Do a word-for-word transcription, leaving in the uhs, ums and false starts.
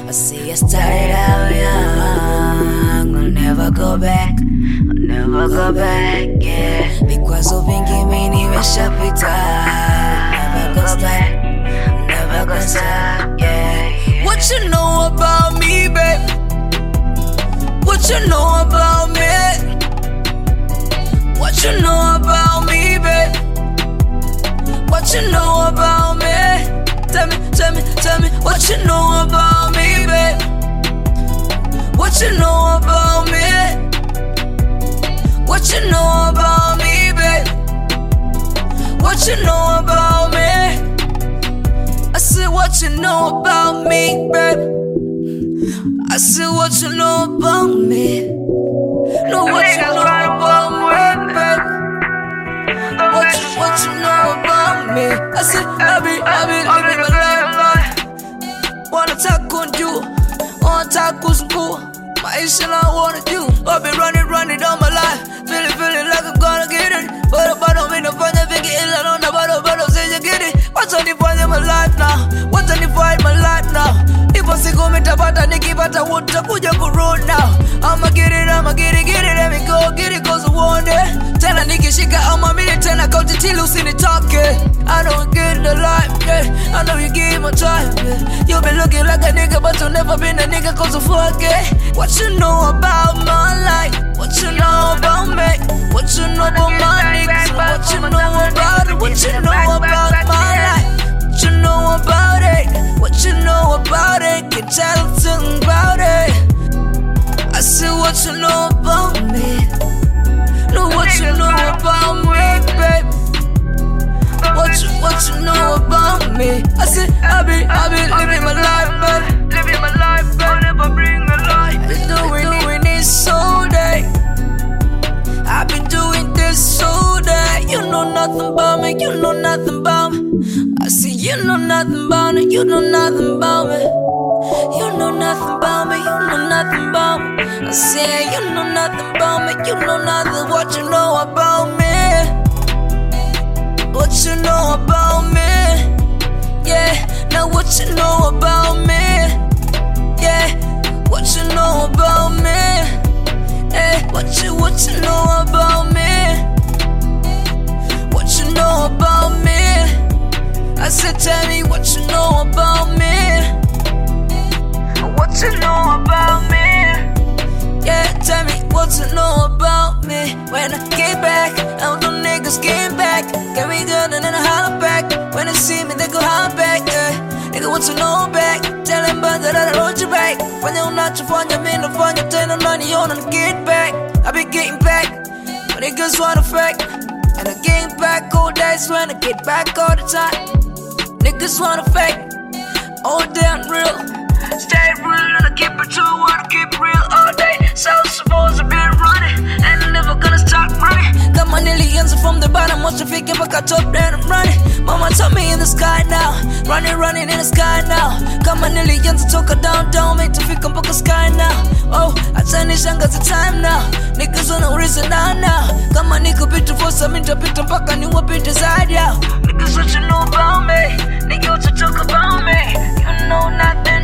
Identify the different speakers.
Speaker 1: I see I started out young. I'll never go back, I'll never go back, yeah. Vikwazo vingi mimi nimeshapita. Never go back, I'm never gonna stop, yeah. What you know about me, babe? What you know about me? What you know about me, babe? What you know about me? Tell me, tell me, tell me what you know about me, babe. What you know about me? What you know about me, babe? What you know about me? I said what you know about me, babe. I said what you know about me. Know what you know about me, babe. What you, what you know about me? I said I be, I be living my life. Wanna talk on you, wanna talk on school. My issue I wanna do. I be running, running all my life. Feeling, feeling like I'm gonna get it. But if I don't mean to find it, think it is. I don't know about it, but I'll say you get it. What's on the point in my life now? What's on the point in my life now? If I see go meet about a nigga, but I want to put your road now. I'ma get it, I'ma get it, get it, let me go, get it, cause I want it. Tell a nigga she got on my minute, tell I count till you see the talking. I don't get the life, yeah. I know you give my time, yeah. You been looking like a nigga, but you never been a nigga, cause I fuck it. What you know about my life? What you know about me? What you know about my niggas? What you know about it? What you know about my life? What you know about it? What you know about it? Can tell something about it. I said what you know about me. Know what you know about me, babe. What you, what you know about me? I said I be, I be living my life, babe. Living my life, babe. Never bring a life. I've been doing, doing this all day. I've been doing this all day. You know nothing about me, you know nothing about me. I see you know nothing about me, you know nothing about me. You know nothing about me, you know nothing about me. I say you know nothing about me, you know nothing. What you know about me? What you know about me? Yeah, now what you know about me? Yeah, what you know about me? Hey, what you, what you know about me? What you know about me? I said tell me what you know about me. What you know about me? Yeah, tell me what you know about me. When I get back, all the niggas get back. Get me good and then I holler back. When they see me, they go holler back, yeah. Nigga, what you know back? Tell them about that I hold you back. When they don't not you find your man, I find your ten on money on and get back. I be getting back, but niggas wanna fake. And I get back all days when I get back all the time. Niggas wanna fake, all damn real. Stay real and I keep it true, wanna keep it real all day. So supposed to be running, and I'm never gonna stop running. Got my millions from the bottom, once you figure back up top, then I'm running. Mama told me in the sky now, running, running in the sky now. Got my millions took her down, down, make to figure back the sky now. Oh, I turn this young as the time now. Niggas on the reason now now. Got my nigga bit for some interpret and pack a new bit desire, yeah. Niggas what you know about me? Nigga what you talk about me? You know nothing.